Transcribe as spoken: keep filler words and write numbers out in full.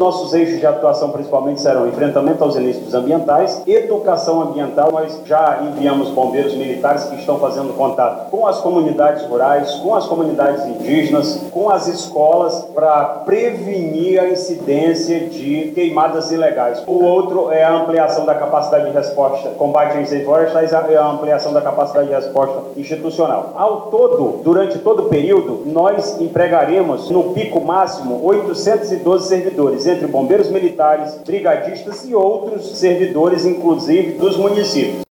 Nossos eixos de atuação principalmente serão enfrentamento aos ilícitos ambientais, educação ambiental. Nós já enviamos bombeiros militares que estão fazendo contato com as comunidades rurais, com as comunidades indígenas, com as escolas, para prevenir a incidência de queimadas ilegais. O outro é a ampliação da capacidade de resposta, combate a incêndios florestais, é a ampliação da capacidade de resposta institucional. Ao todo, durante todo o período, nós empregaremos no pico máximo oitocentos e doze servidores, entre bombeiros militares, brigadistas e outros servidores, inclusive dos municípios.